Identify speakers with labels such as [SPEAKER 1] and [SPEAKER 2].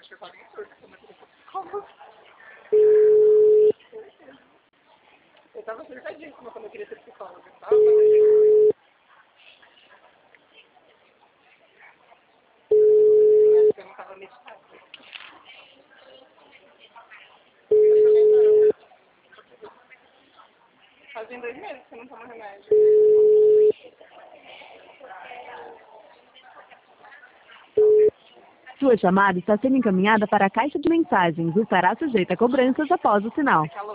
[SPEAKER 1] que eu tava em surto, como? Eu tava surtadíssima quando eu queria ser psicóloga. Tava fazendo. Acho que eu não tava meditando. Eu também não. Fazem 2 meses que eu não tomo remédio.
[SPEAKER 2] Sua chamada está sendo encaminhada para a caixa de mensagens e estará sujeita a cobranças após o sinal.